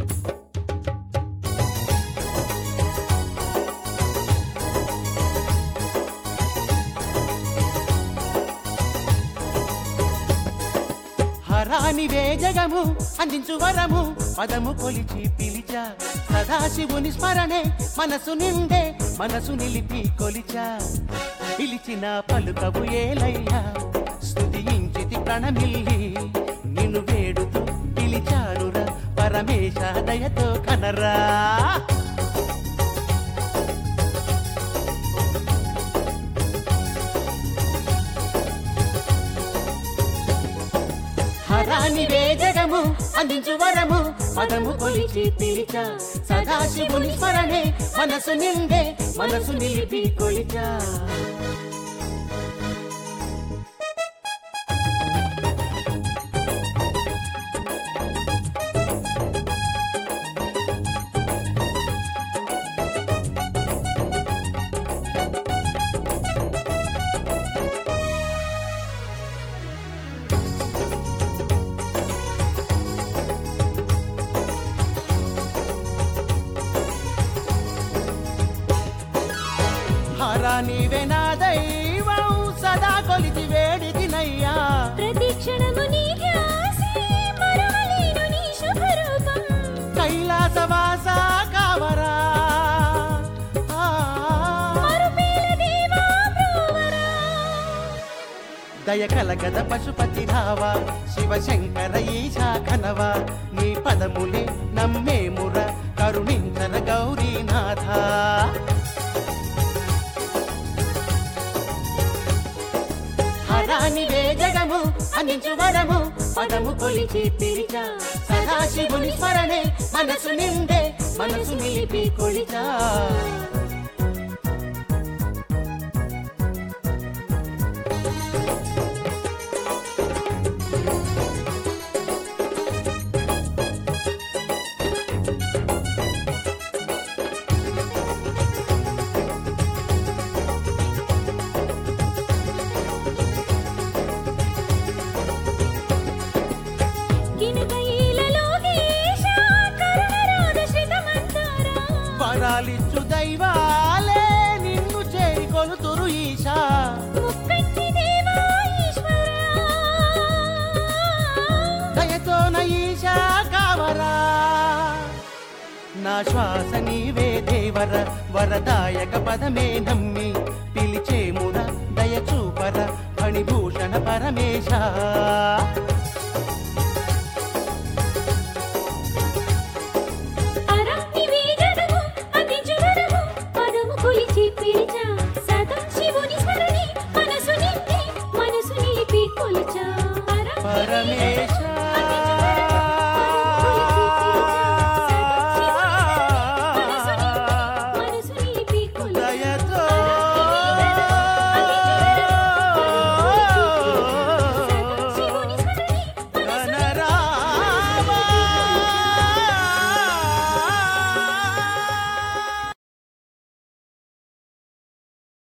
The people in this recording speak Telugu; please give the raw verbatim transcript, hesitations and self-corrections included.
హరానివే జగము అందించు వరము పదము కొలిచి పిలిచా సదాశివుని స్మరణే మనసు నిండే మనసు నిలిపి కొలిచా పిలిచిన పలుకవు ఏలయ్యా స్తుతించితి ప్రణమిల్లి నిన్ను వేడుతూ పిలిచారురా పరమేశ దయతో కనరా హరానివే జగము అందించు వరము పదము కొలిచి పిలిచా సదాశివుని స్మరణే మనసు నిండే మనసు నిలిపి కొలిచా నీవే నా దైవం సదా కొలిచి వేడిదినయ్యా ప్రతి క్షణము నీ ధ్యాసే మరవలేను నీ శుభరూపం కైలాసవాస కావరా మరుపేల దేవా బ్రోవరా దయ కలగద పశుపతి రావా శివశంకర ఈశా కనవా నీ పదములే నమ్మేముర కరుణించర గౌరీనాథ హరానివే జగము అందించు వరము పదము కొలిచి పిలిచా సదాశివుని స్మరణే మనసు నిండే మనసు నిలిపి కొలిచా వరాలిచ్చు దైవాలే నిన్ను చేరి కొలుతురు ఈశా దయతోన ఈశా కావరా నా శ్వాస నీవే దేవర వరదాయక పదమే నమ్మి పిలిచేముర దయ చూపర ఫణిభూషణ పరమేశ